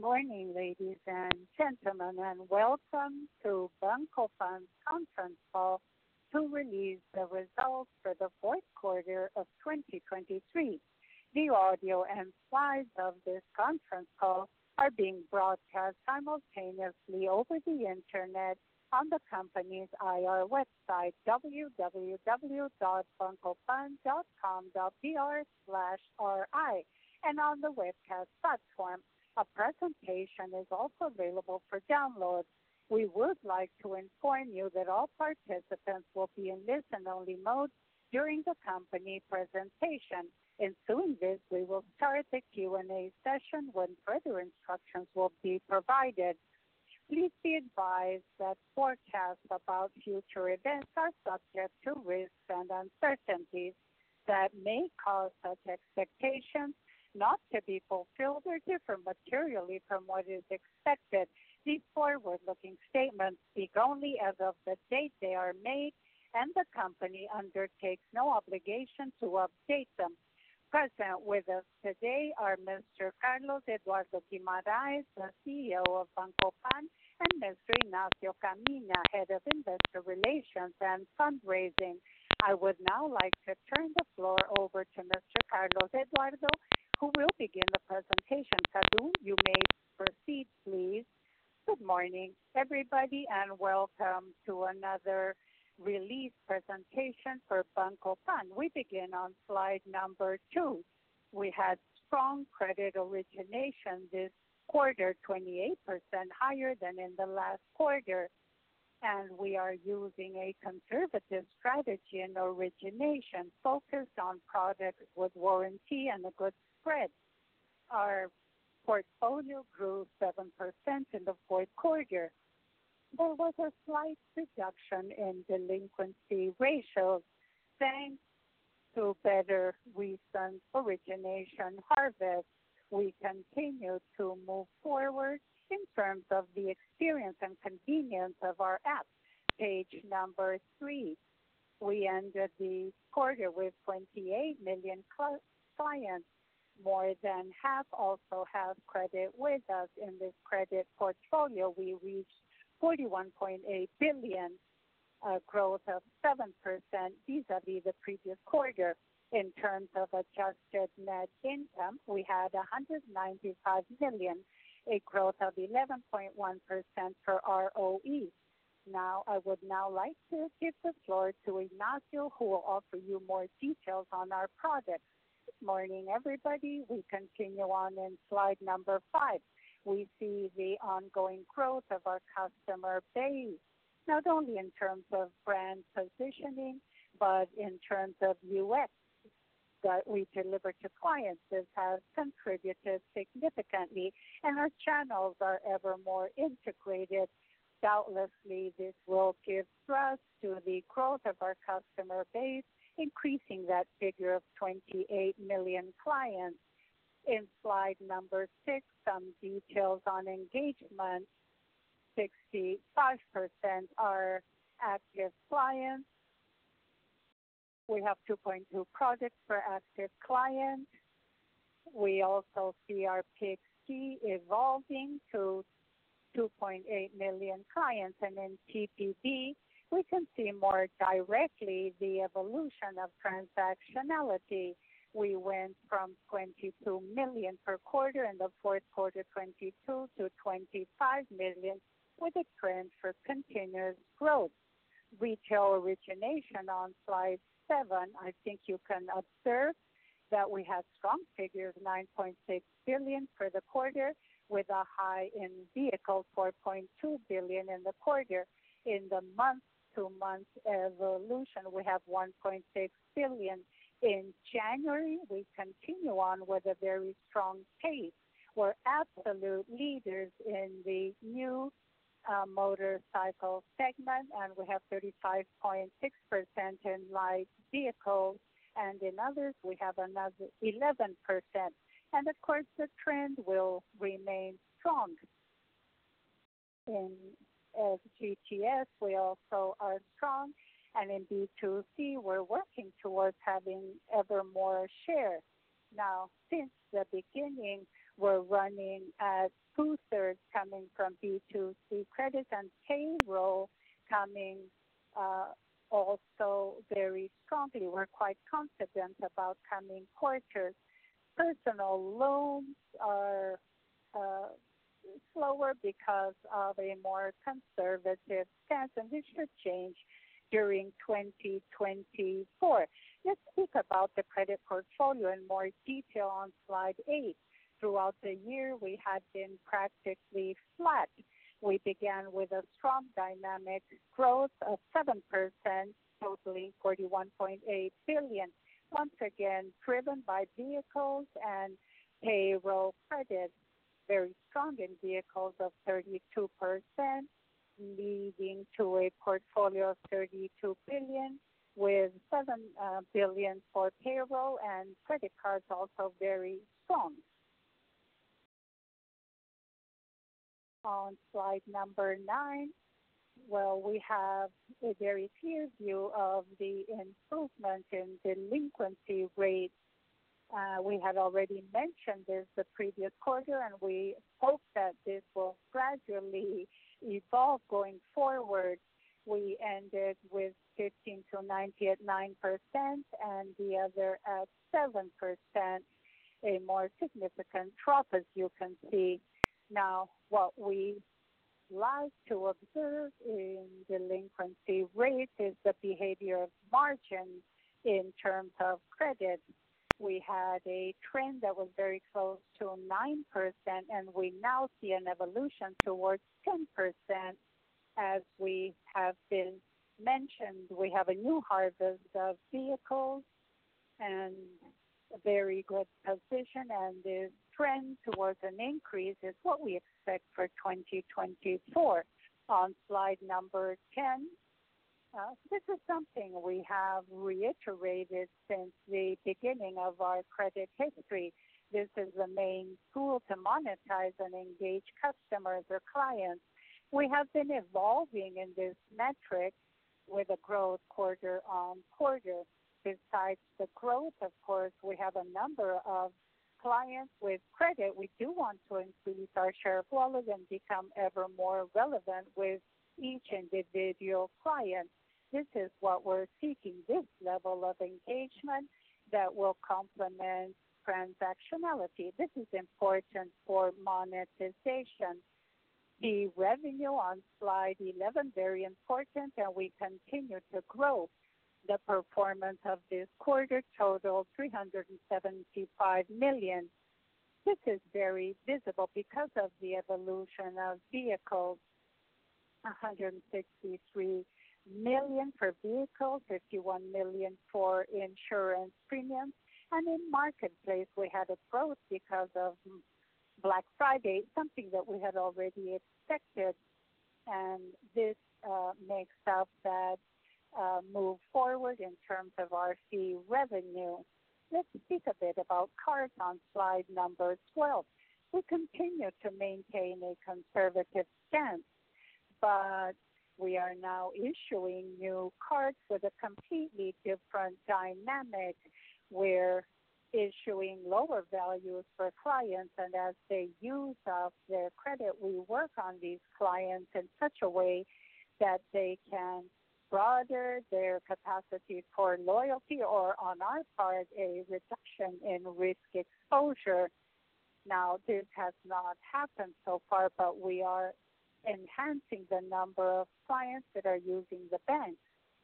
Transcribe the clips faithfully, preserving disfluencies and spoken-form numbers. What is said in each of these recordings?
morning, ladies and gentlemen, and welcome to Banco Pan's conference call to release the results for the fourth quarter of twenty twenty-three. The audio and slides of this conference call are being broadcast simultaneously over the internet on the company's I R website, w w w dot banco pan dot com dot b r slash r i, and on the webcast platform. A presentation is also available for download. We would like to inform you that all participants will be in listen-only mode during the company presentation. Ensuing this, we will start the Q and A session when further instructions will be provided. Please be advised that forecasts about future events are subject to risks and uncertainties that may cause such expectations not to be fulfilled or differ materially from what is expected. These forward-looking statements speak only as of the date they are made, and the company undertakes no obligation to update them. Present with us today are Mister Carlos Eduardo Guimarães, the C E O of Banco Pan, and Mister Ignacio Camina, Head of Investor Relations and Fundraising. I would now like to turn the floor over to Mister Carlos Eduardo, who will begin the presentation. Cadu, you may proceed, please. Good morning, everybody, and welcome to another release presentation for Banco Pan. We begin on slide number two. We had strong credit origination this quarter, twenty-eight percent higher than in the last quarter, and we are using a conservative strategy in origination focused on products with warranty and a good spread. Our portfolio grew seven percent in the fourth quarter. There was a slight reduction in delinquency ratios thanks to better recent origination harvest. We continue to move forward in terms of the experience and convenience of our app. Page number three. We ended the quarter with twenty-eight million cl- clients. More than half also have credit with us. In this credit portfolio, we reached forty-one point eight billion, a growth of seven percent vis-a-vis the previous quarter. In terms of adjusted net income, we had one hundred ninety-five million, a growth of eleven point one percent for R O E. Now, I would now like to give the floor to Ignacio, who will offer you more details on our products. Good morning, everybody. We continue on in slide number five. We see the ongoing growth of our customer base, not only in terms of brand positioning, but in terms of U X that we deliver to clients. This has contributed significantly, and our channels are ever more integrated. Doubtlessly, this will give thrust to the growth of our customer base, increasing that figure of twenty-eight million clients. In slide number six, some details on engagement. sixty-five percent are active clients. We have two point two products per active client. We also see our P I X evolving to two point eight million clients, and in T P V, we can see more directly the evolution of transactionality. We went from twenty-two million per quarter in the fourth quarter twenty-two to twenty-five million, with a trend for continuous growth. Retail origination on slide seven, I think you can observe that we had strong figures, nine point six billion for the quarter, with a high in vehicles, four point two billion in the quarter. In the month-to-month evolution, we have one point six billion. In January, we continue on with a very strong pace. We're absolute leaders in the new uh, motorcycle segment, and we have thirty-five point six percent in light vehicles, and in others, we have another eleven percent. And of course, the trend will remain strong. In F G T S, we also are strong, and in B two C, we're working towards having ever more share. Now, since the beginning, We're running at two-thirds coming from B two C credit and payroll coming uh, also very strongly. We're quite confident about coming quarters. Personal loans are uh, slower because of a more conservative stance, and this should change during twenty twenty-four. Let's speak about the credit portfolio in more detail on slide eight. Throughout the year, we had been practically flat. We began with a strong dynamic growth of seven percent, totaling forty-one point eight billion, once again driven by vehicles and payroll credit. Very strong in vehicles of thirty-two percent, leading to a portfolio of thirty-two billion, with seven uh, billion for payroll, and credit cards also very strong. On slide number nine, well, we have a very clear view of the improvement in delinquency rates. Uh, we had already mentioned this the previous quarter, and we hope that this will gradually evolve going forward. We ended with fifteen to ninety at nine percent and the other at seven percent, a more significant drop, as you can see. Now, what we like to observe in delinquency rates is the behavior of margins in terms of credit. We had a trend that was very close to nine percent, and we now see an evolution towards ten percent. As we have been mentioned, we have a new harvest of vehicles and a very good position, and this trend towards an increase is what we expect for twenty twenty-four. On slide number ten, uh, this is something we have reiterated since the beginning of our credit history. This is the main tool to monetize and engage customers or clients. We have been evolving in this metric with a growth quarter on quarter. Besides the growth, of course, we have a number of clients with credit. We do want to increase our share of wallet and become ever more relevant with each individual client. This is what we're seeking, this level of engagement that will complement transactionality. This is important for monetization. The revenue on slide eleven, very important, and we continue to grow. The performance of this quarter totaled three hundred seventy-five million. This is very visible because of the evolution of vehicles. one hundred sixty-three million for vehicles, fifty-one million for insurance premiums. And in marketplace, we had a growth because of Black Friday, something that we had already expected. And this uh, makes up that uh, move forward in terms of our fee revenue. Let's speak a bit about cards on slide number twelve. We continue to maintain a conservative stance, but we are now issuing new cards with a completely different dynamic. We're issuing lower values for clients, and as they use up their credit, we work on these clients in such a way that they can broaden their capacity for loyalty, or on our part, a reduction in risk exposure. Now, this has not happened so far, but we are enhancing the number of clients that are using the bank.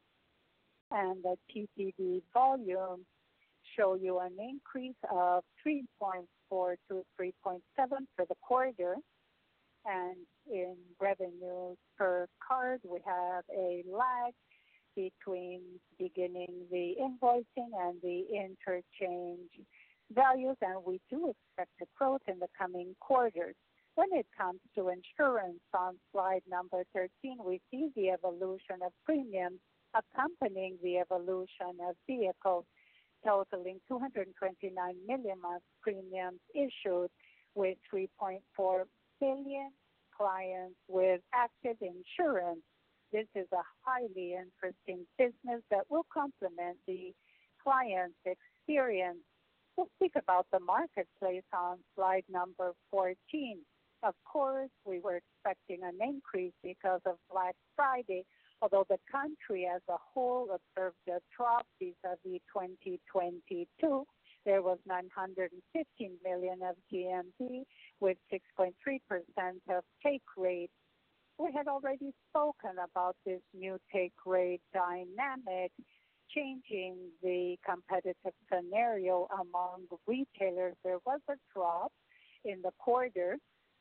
And the T P V volume show you an increase of three point four to three point seven for the quarter. And in revenues per card, we have a lag between beginning the invoicing and the interchange values, and we do expect a growth in the coming quarters. When it comes to insurance, on slide number thirteen, we see the evolution of premiums accompanying the evolution of vehicles, totaling two hundred twenty-nine million of premiums issued, with three point four billion clients with active insurance. This is a highly interesting business that will complement the client's experience. We'll speak about the marketplace on slide number fourteen. Of course, we were expecting an increase because of Black Friday, although the country as a whole observed a drop vis-à-vis twenty twenty-two. There was nine hundred fifteen million of G M V with six point three percent of take rate. We had already spoken about this new take rate dynamic, changing the competitive scenario among retailers. There was a drop in the quarter,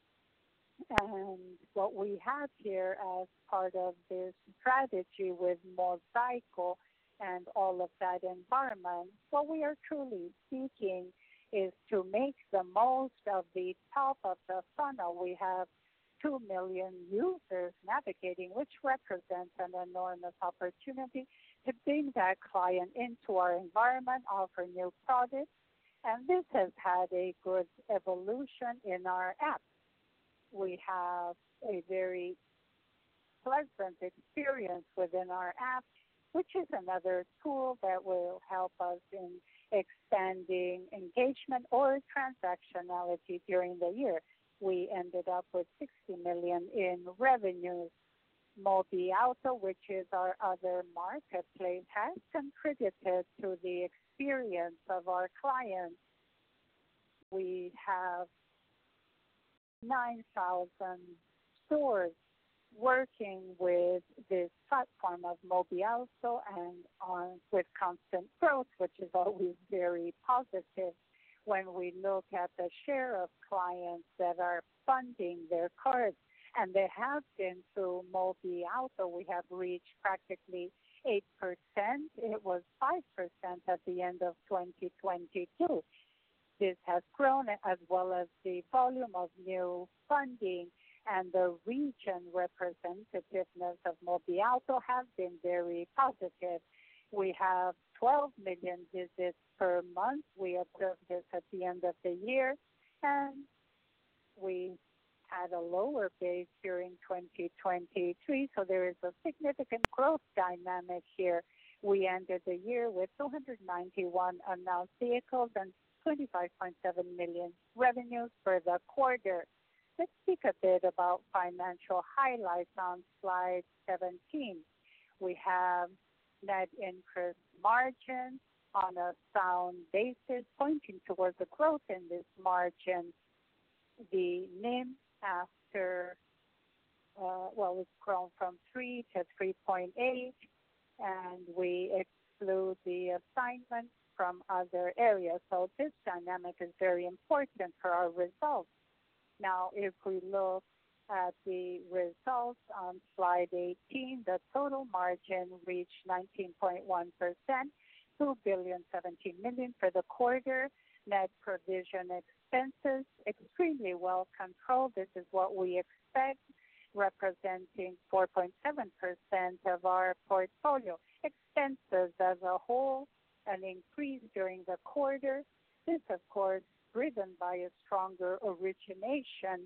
and what we have here as part of this strategy with Mosaico and all of that environment, what we are truly seeking is to make the most of the top of the funnel. We have two million users navigating, which represents an enormous opportunity to bring that client into our environment, offer new products, and this has had a good evolution in our app. We have a very pleasant experience within our app, which is another tool that will help us in expanding engagement or transactionality during the year. We ended up with sixty million in revenues. Mobiauto, which is our other marketplace, has contributed to the experience of our clients. We have nine thousand stores working with this platform of Mobiauto and on with constant growth, which is always very positive. When we look at the share of clients that are funding their cards, and they have been through Mobiauto, we have reached practically eight percent. It was five percent at the end of twenty twenty-two. This has grown, as well as the volume of new funding and the region representativeness of Mobiauto have been very positive. We have twelve million visits per month. We observed this at the end of the year, and we had a lower base during twenty twenty-three, so there is a significant growth dynamic here. We ended the year with two hundred ninety-one announced vehicles and twenty-five point seven million revenues for the quarter. Let's speak a bit about financial highlights on slide seventeen. We have net interest margin on a sound basis, pointing towards the growth in this margin. The N I M after, uh, well, it's grown from three to three point eight, and we exclude the assignment from other areas. So this dynamic is very important for our results. Now, if we look at the results on slide eighteen, the total margin reached nineteen point one percent, two billion seventeen million for the quarter. Net provision expenses extremely well controlled. This is what we expect, representing four point seven percent of our portfolio. Expenses as a whole, an increase during the quarter. This, of course, driven by a stronger origination,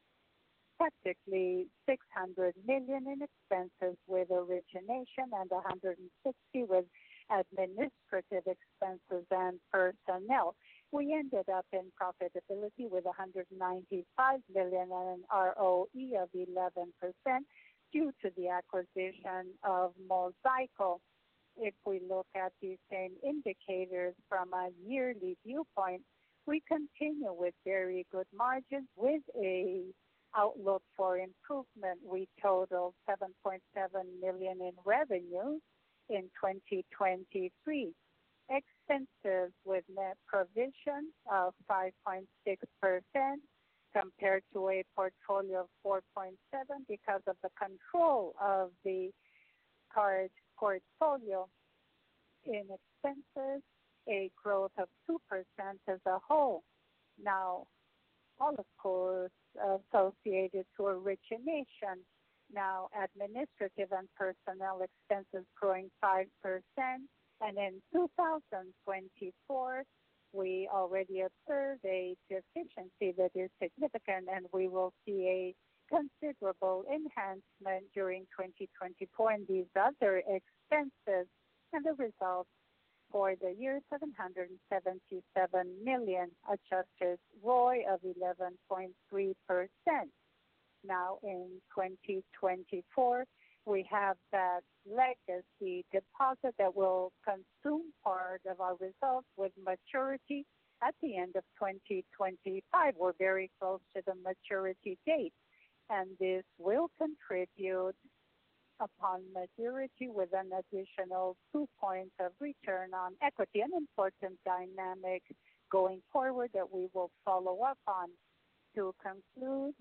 practically six hundred million in expenses with origination and one hundred sixty with administrative expenses and personnel. We ended up in profitability with one hundred ninety-five million and an R O E of eleven percent due to the acquisition of Mosaico. If we look at these same indicators from a yearly viewpoint, we continue with very good margins with a outlook for improvement. We totaled seven point seven million in revenue in twenty twenty-three. Expenses with net provision of five point six percent compared to a portfolio of four point seven because of the control of the card portfolio. In expenses, a growth of two percent as a whole. Now, all of course associated to origination. Now, administrative and personnel expenses growing five percent. And in two thousand twenty-four, we already observed a deficiency that is significant, and we will see a considerable enhancement during twenty twenty-four in these other expenses. And the result for the year, seven hundred seventy-seven million, adjusted R O I of eleven point three percent. Now in twenty twenty-four, we have that legacy deposit that will consume part of our results with maturity at the end of twenty twenty-five. We're very close to the maturity date, and this will contribute upon maturity with an additional two points of return on equity, an important dynamic going forward that we will follow up on. To conclude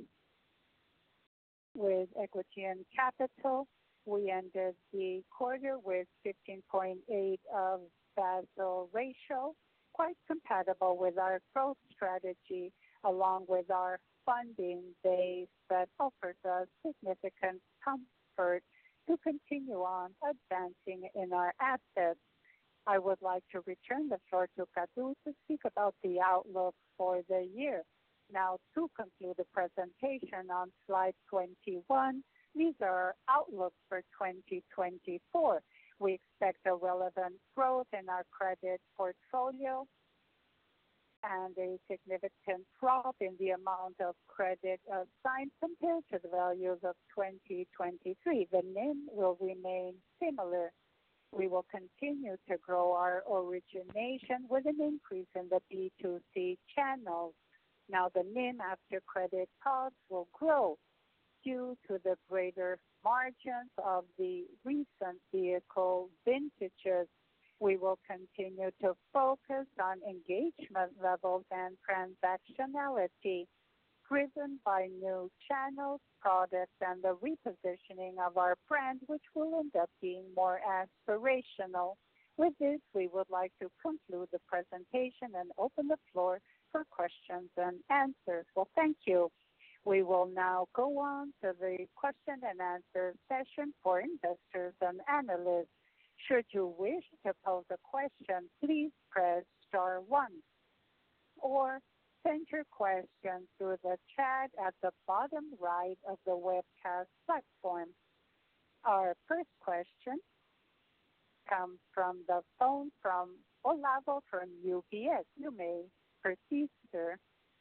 with equity and capital, we ended the quarter with fifteen point eight of Basel ratio, quite compatible with our growth strategy, along with our funding base that offers us significant comfort to continue on advancing in our assets. I would like to return the floor to Cadu to speak about the outlook for the year. Now, to conclude the presentation on slide twenty-one, these are outlooks for twenty twenty-four. We expect a relevant growth in our credit portfolio and a significant drop in the amount of credit assigned compared to the values of twenty twenty-three. The N I M will remain similar. We will continue to grow our origination with an increase in the B two C channels. Now, the N I M after credit costs will grow due to the greater margins of the recent vehicle vintages. We will continue to focus on engagement levels and transactionality, driven by new channels, products, and the repositioning of our brand, which will end up being more aspirational. With this, we would like to conclude the presentation and open the floor for questions and answers. Well, thank you. We will now go on to the question and answer session for investors and analysts. Should you wish to pose a question, please press star one or send your question through the chat at the bottom right of the webcast platform. Our first question comes from the phone from Olavo from U B S. You may proceed, sir.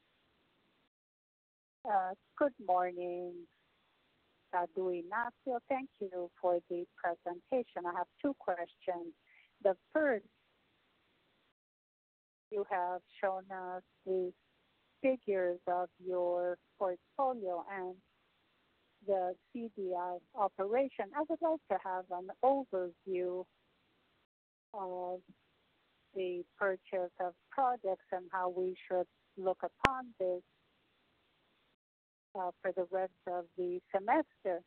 Uh, good morning, Cadu Inácio. Thank you for the presentation. I have two questions. The first, you have shown us the figures of your portfolio and the C D I operation. I would like to have an overview of the purchase of products and how we should look upon this Uh, for the rest of the semester.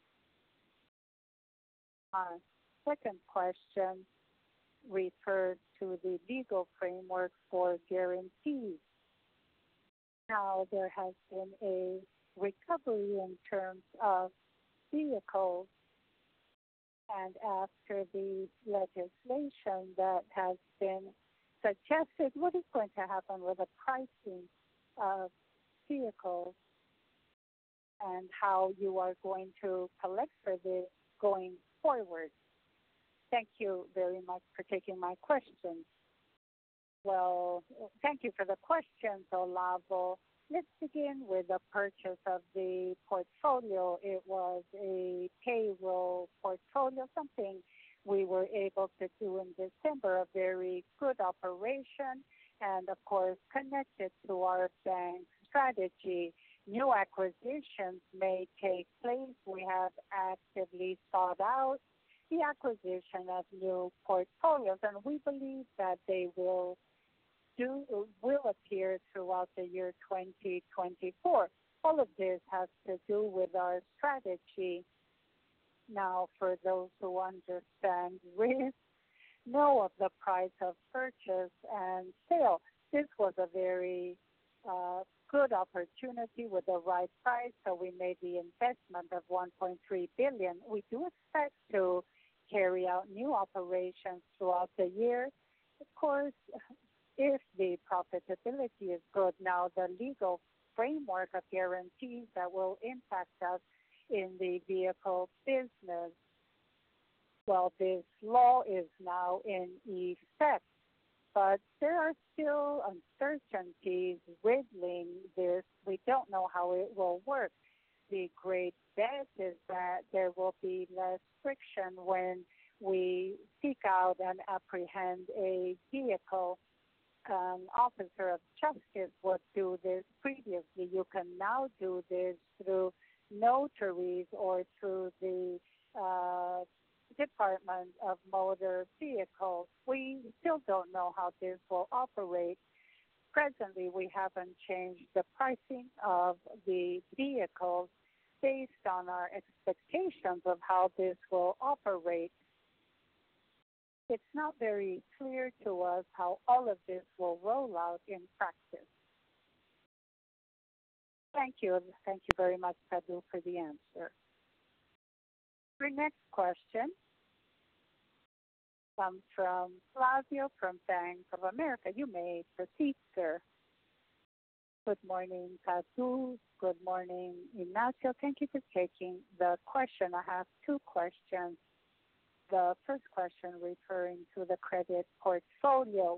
Our second question refers to the legal framework for guarantees. Now, there has been a recovery in terms of vehicles, and after the legislation that has been suggested, what is going to happen with the pricing of vehicles and how you are going to collect for this going forward? Thank you very much for taking my questions. Well, thank you for the questions, Olavo. Let's begin with the purchase of the portfolio. It was a payroll portfolio, something we were able to do in December, a very good operation, and of course connected to our bank strategy. New acquisitions may take place. We have actively sought out the acquisition of new portfolios, and we believe that they will do will appear throughout the year twenty twenty-four. All of this has to do with our strategy. Now, for those who understand risk, know of the price of purchase and sale. This was a very uh, good opportunity with the right price, so we made the investment of one point three billion dollars. We do expect to carry out new operations throughout the year. Of course, if the profitability is good, now the legal framework of guarantees that will impact us in the vehicle business. Well, this law is now in effect, but there are still uncertainties riddling this. We don't know how it will work. The great bet is that there will be less friction when we seek out and apprehend a vehicle. An officer of justice would do this previously. You can now do this through notaries or through the uh, Department of Motor Vehicles. We still don't know how this will operate. Presently, we haven't changed the pricing of the vehicles based on our expectations of how this will operate. It's not very clear to us how all of this will roll out in practice. Thank you. Thank you very much, Cadu, for the answer. Your next question comes from Flavio from Bank of America. You may proceed, sir. Good morning, Cadu. Good morning, Ignacio. Thank you for taking the question. I have two questions. The first question referring to the credit portfolio.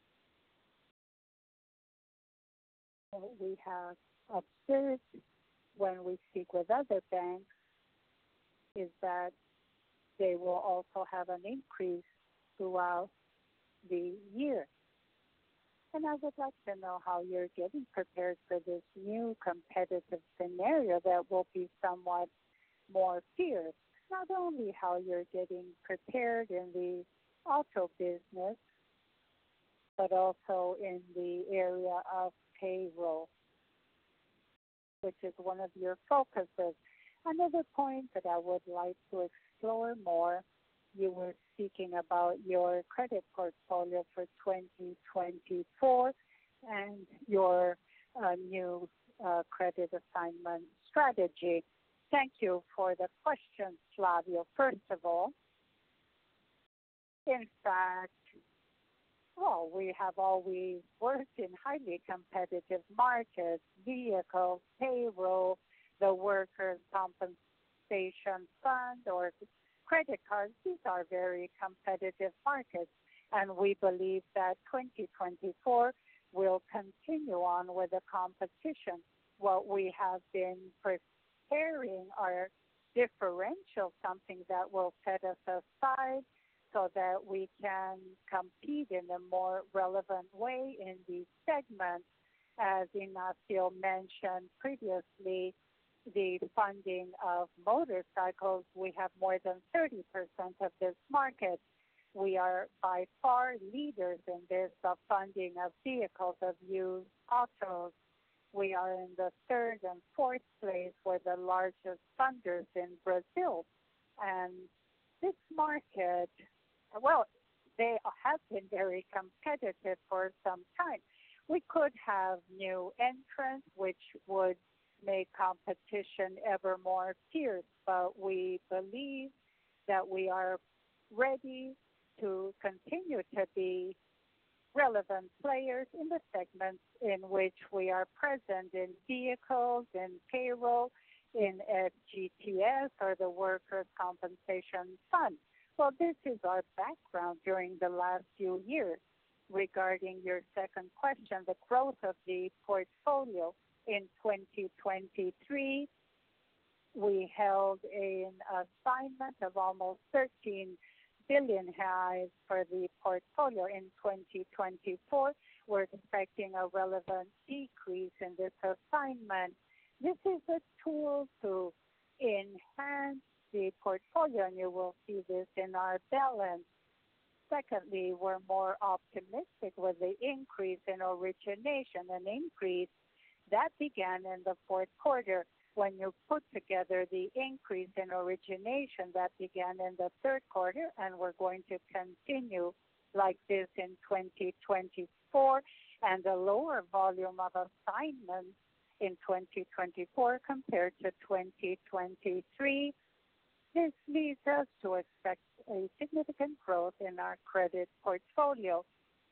What we have observed when we speak with other banks is that they will also have an increase throughout the year. And I would like to know how you're getting prepared for this new competitive scenario that will be somewhat more fierce. Not only how you're getting prepared in the auto business, but also in the area of payroll, which is one of your focuses. Another point that I would like to explore more, you were speaking about your credit portfolio for twenty twenty-four and your uh, new uh, credit assignment strategy. Thank you for the question, Flavio. First of all, in fact, well, we have always worked in highly competitive markets, vehicles, payroll, the workers' compensation fund, or credit cards. These are very competitive markets, and we believe that twenty twenty-four will continue on with the competition. What we have been preparing are differential, something that will set us aside so that we can compete in a more relevant way in these segments. As Ignacio mentioned previously, the funding of motorcycles, we have more than thirty percent of this market. We are by far leaders in this, the funding of vehicles, of used autos. We are in the third and fourth place. We're the largest funders in Brazil. And this market, well, they have been very competitive for some time. We could have new entrants, which would make competition ever more fierce, but we believe that we are ready to continue to be relevant players in the segments in which we are present, in vehicles, in payroll, in F G T S, or the Workers' Compensation Fund. Well, this is our background during the last few years. Regarding your second question, the growth of the portfolio in twenty twenty-three, we held an assignment of almost thirteen billion reais for the portfolio. In twenty twenty-four, we're expecting a relevant decrease in this assignment. This is a tool to enhance the portfolio, and you will see this in our balance. Secondly, we're more optimistic with the increase in origination, an increase that began in the fourth quarter. When you put together the increase in origination that began in the third quarter, and we're going to continue like this in twenty twenty-four, and a lower volume of assignments in twenty twenty-four compared to twenty twenty-three, this leads us to expect a significant growth in our credit portfolio.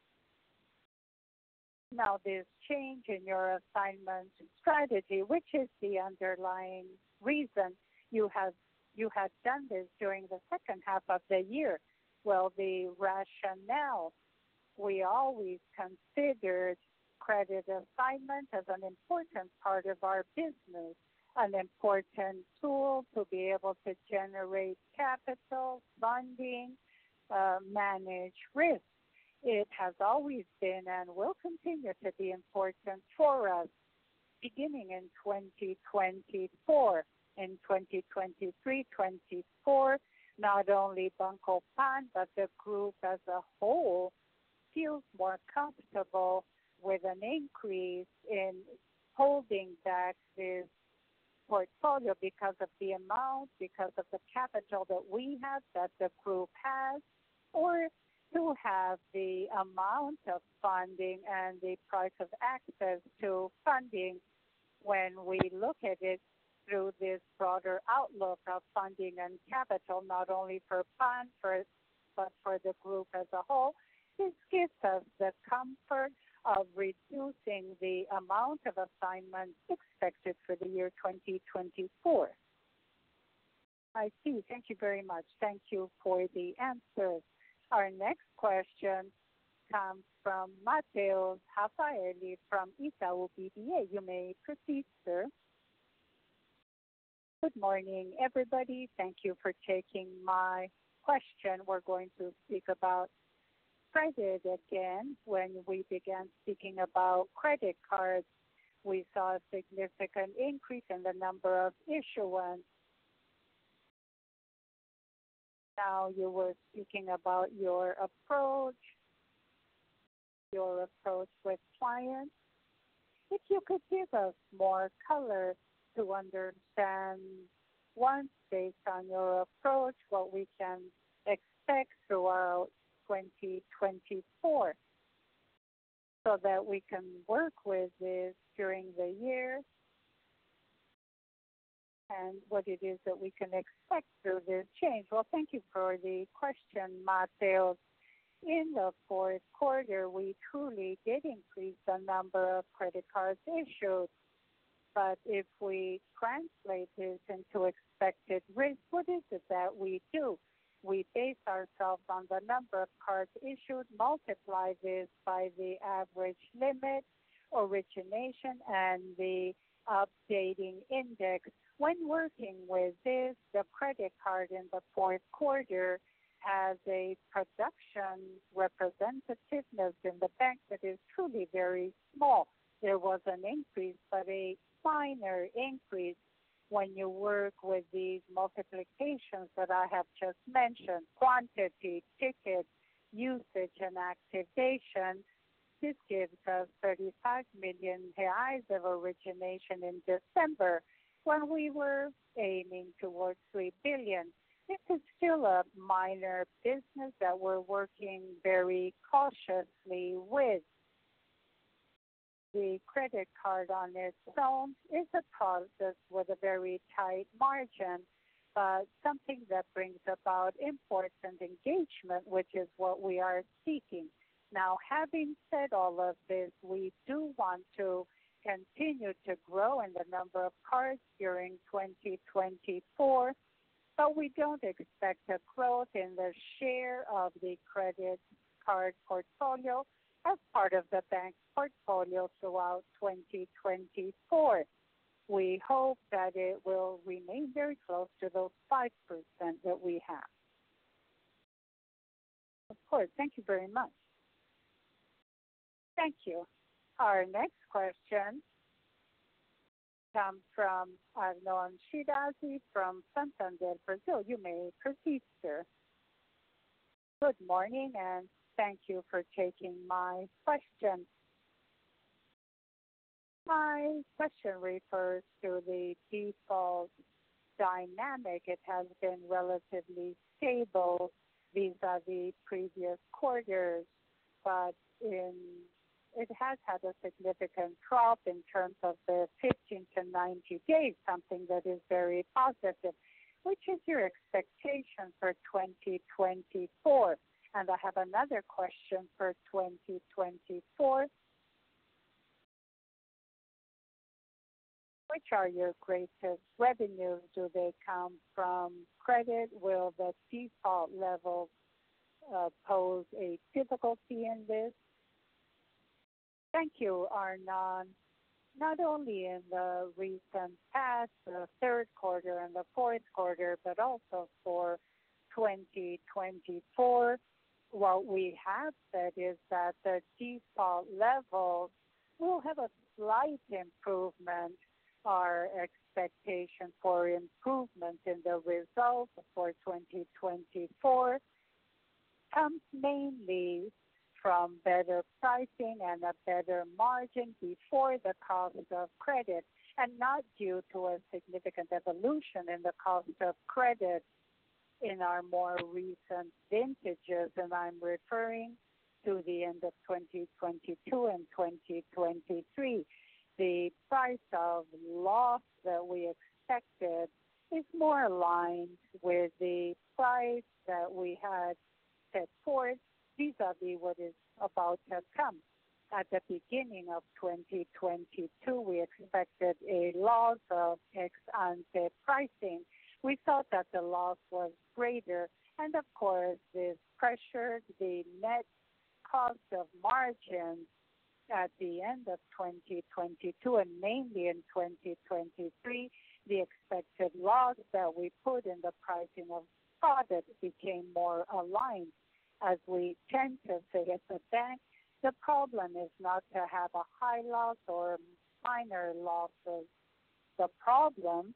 Now, this change in your assignment strategy, which is the underlying reason you have you had done this during the second half of the year. Well, the rationale, we always considered credit assignment as an important part of our business, an important tool to be able to generate capital, funding, uh, manage risk. It has always been and will continue to be important for us. Beginning in twenty twenty-four, in twenty twenty-three, twenty-four, not only Banco Pan, but the group as a whole feels more comfortable with an increase in holding back this portfolio because of the amount, because of the capital that we have, that the group has, or to have the amount of funding and the price of access to funding when we look at it through this broader outlook of funding and capital, not only for Pan, for, but for the group as a whole. This gives us the comfort of reducing the amount of assignments expected for the year twenty twenty-four. I see. Thank you very much. Thank you for the answers. Our next question comes from Mateus Rafaeli from Itaú B B A. You may proceed, sir. Good morning, everybody. Thank you for taking my question. We're going to speak about credit again. When we began speaking about credit cards, we saw a significant increase in the number of issuance. Now you were speaking about your approach, your approach with clients. If you could give us more color to understand, once based on your approach, what we can expect throughout twenty twenty-four, so that we can work with this during the year, and what it is that we can expect through this change. Well, thank you for the question, Mateus. In the fourth quarter, we truly did increase the number of credit cards issued. But if we translate this into expected risk, what is it that we do? We base ourselves on the number of cards issued, multiply this by the average limit, origination, and the updating index. When working with this, the credit card in the fourth quarter has a production representativeness in the bank that is truly very small. There was an increase, but a minor increase. When you work with these multiplications that I have just mentioned, quantity, ticket, usage, and activation, this gives us thirty-five million reais of origination in December, when we were aiming towards three billion. This is still a minor business that we're working very cautiously with. The credit card on its own is a process with a very tight margin, but something that brings about important engagement, which is what we are seeking. Now, having said all of this, we do want to continue to grow in the number of cards during twenty twenty-four, but we don't expect a growth in the share of the credit card portfolio as part of the bank's portfolio throughout twenty twenty-four. We hope that it will remain very close to those five percent that we have. Of course. Thank you very much. Thank you. Our next question comes from Arnon Shirazi from Santander, Brazil. You may proceed, sir. Good morning, and thank you for taking my question. My question refers to the default dynamic. It has been relatively stable vis-a-vis previous quarters, but in it has had a significant drop in terms of the fifteen to ninety days, something that is very positive. Which is your expectation for twenty twenty-four? And I have another question for twenty twenty-four. Which are your greatest revenues? Do they come from credit? Will the default level uh, pose a difficulty in this? Thank you, Arnon. Not only in the recent past, the third quarter and the fourth quarter, but also for twenty twenty-four, what we have said is that the default levels will have a slight improvement. Our expectation for improvement in the results for twenty twenty-four comes mainly from better pricing and a better margin before the cost of credit, and not due to a significant evolution in the cost of credit in our more recent vintages. And I'm referring to the end of twenty twenty-two and twenty twenty-three. The price of loss that we expected is more aligned with the price that we had set forth vis-a-vis what is about to come. At the beginning of twenty twenty-two, we expected a loss of ex-ante pricing. We thought that the loss was greater, and of course, this pressured the net cost of margins at the end of twenty twenty-two and mainly in twenty twenty-three. The expected loss that we put in the pricing of products became more aligned. As we tend to say at the bank, the problem is not to have a high loss or minor losses. The problem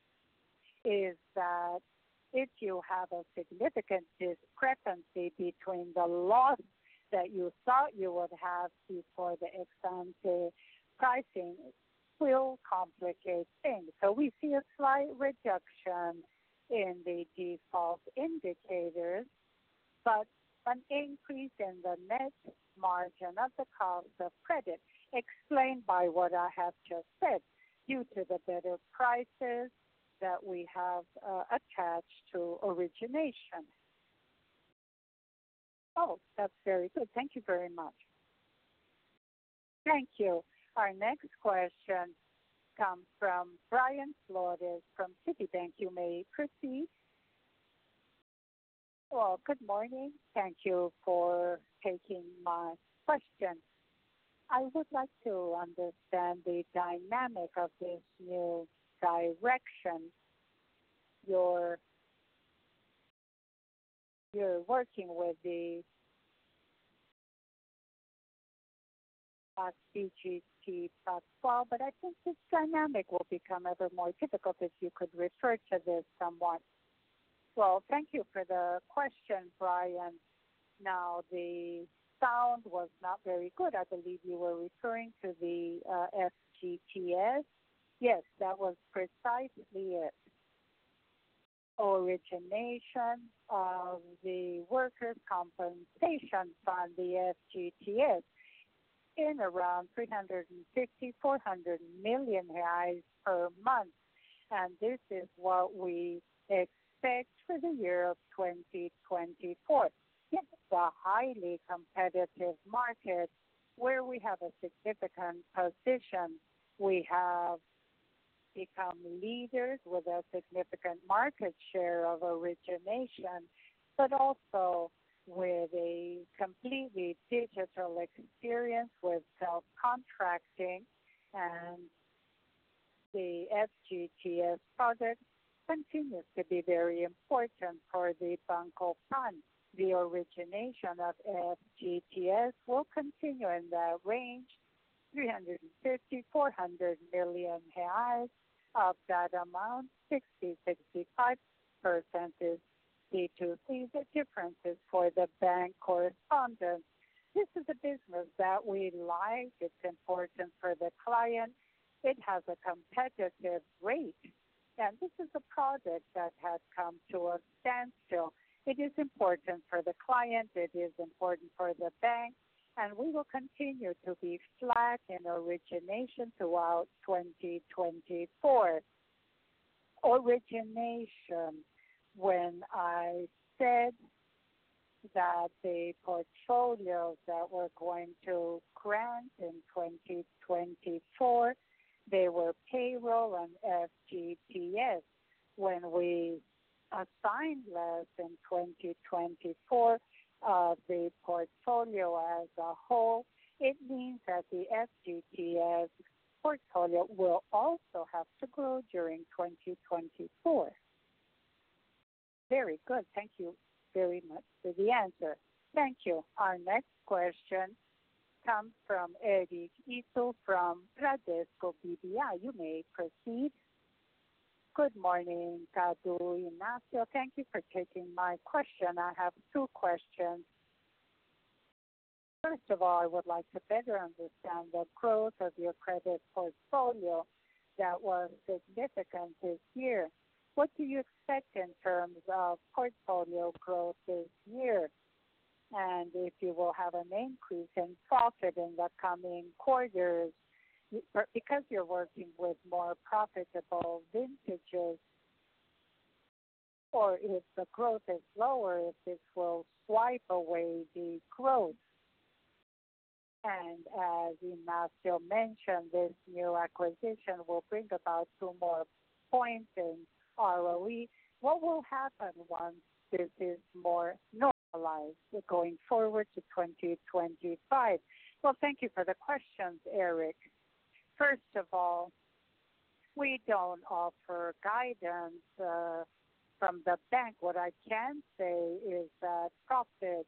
is that if you have a significant discrepancy between the loss that you thought you would have before the ex-ante pricing, it will complicate things. So we see a slight reduction in the default indicators, but an increase in the net margin of the cost of credit, explained by what I have just said, due to the better prices that we have uh, attached to origination. Oh, that's very good. Thank you very much. Thank you. Our next question comes from Brian Flores from Citibank. You may proceed. Well, good morning. Thank you for taking my question. I would like to understand the dynamic of this new direction. You're, you're working with the uh, B G T Pactual, but I think this dynamic will become ever more difficult. If you could refer to this somewhat. Well, thank you for the question, Brian. Now, the sound was not very good. I believe you were referring to the uh, F G T S. Yes, that was precisely it. Origination of the Workers' Compensation Fund, the F G T S, in around three hundred fifty, four hundred million reais per month. And this is what we expect for the year of twenty twenty-four. It's a highly competitive market where we have a significant position. We have become leaders with a significant market share of origination, but also with a completely digital experience with self-contracting, and the F G T S product continues to be very important for the Banco Pan. The origination of F G T S will continue in that range, three hundred fifty, four hundred million reais. Of that amount, sixty, sixty-five percent is D two C. The difference is for the bank correspondent. This is a business that we like. It's important for the client. It has a competitive rate. And this is a product that has come to a standstill. It is important for the client. It is important for the bank. And we will continue to be flat in origination throughout twenty twenty-four. Origination, when I said that the portfolios that we're going to grant in twenty twenty-four They were payroll and F G T S. When we assigned less in twenty twenty-four, uh, the portfolio as a whole, it means that the F G T S portfolio will also have to grow during twenty twenty-four. Very good. Thank you very much for the answer. Thank you. Our next question comes from Eric Ito from Bradesco B B I. You may proceed. Good morning, Cadu, Inácio. Thank you for taking my question. I have two questions. First of all, I would like to better understand the growth of your credit portfolio that was significant this year. What do you expect in terms of portfolio growth this year? And if you will have an increase in profit in the coming quarters, because you're working with more profitable vintages, or if the growth is lower, if this will swipe away the growth. And as Inácio mentioned, this new acquisition will bring about two more points in R O E. What will happen once this is more normalized going forward to twenty twenty-five? Well, thank you for the questions, Eric. First of all, we don't offer guidance uh, from the bank. What I can say is that profit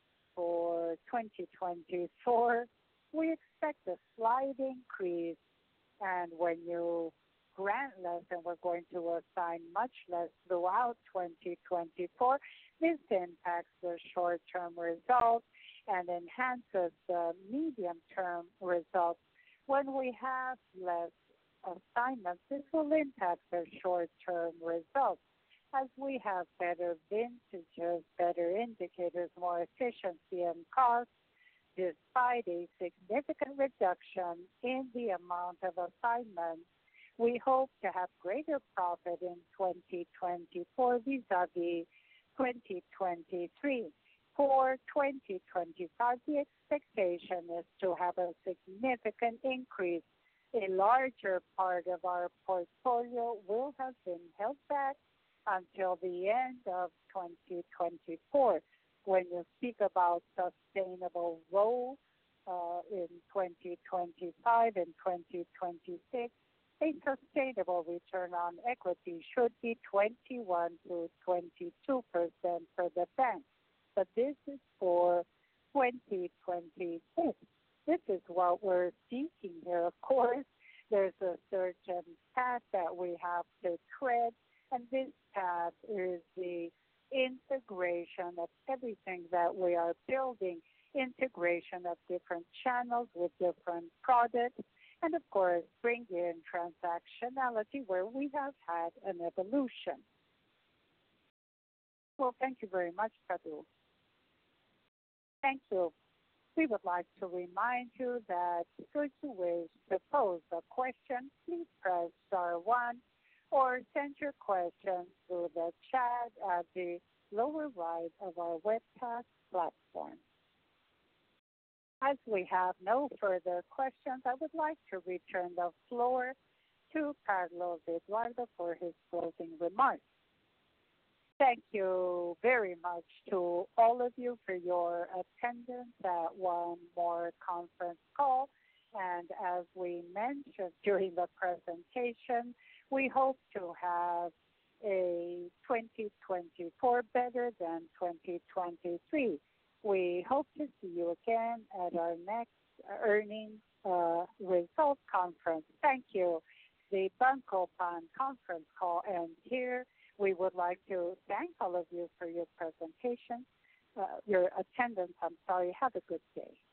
for twenty twenty-four, we expect a slight increase. And when you grant less, and we're going to assign much less throughout twenty twenty-four, this impacts the short-term results and enhances the medium-term results. When we have less assignments, this will impact the short-term results. As we have better vintages, better indicators, more efficiency and cost, despite a significant reduction in the amount of assignments, we hope to have greater profit in twenty twenty-four vis-a-vis twenty twenty-three. For twenty twenty-five, the expectation is to have a significant increase. A larger part of our portfolio will have been held back until the end of twenty twenty-four. When you speak about sustainable growth uh, in twenty twenty-five and twenty twenty-six, a sustainable return on equity should be twenty-one to twenty-two percent for the bank. But this is for twenty twenty-six. This is what we're seeking here. Of course, there's a certain path that we have to tread, and this path is the integration of everything that we are building, integration of different channels with different products, and of course, bring in transactionality where we have had an evolution. Well, thank you very much, Cadu. Thank you. We would like to remind you that should you wish to pose a question, please press star one or send your question through the chat at the lower right of our webcast platform. As we have no further questions, I would like to return the floor to Carlos Eduardo for his closing remarks. Thank you very much to all of you for your attendance at one more conference call. And as we mentioned during the presentation, we hope to have a twenty twenty-four better than twenty twenty-three. We hope to see you again at our next earnings uh, results conference. Thank you. The Banco Pan conference call ends here. We would like to thank all of you for your presentation, uh, your attendance. I'm sorry. Have a good day.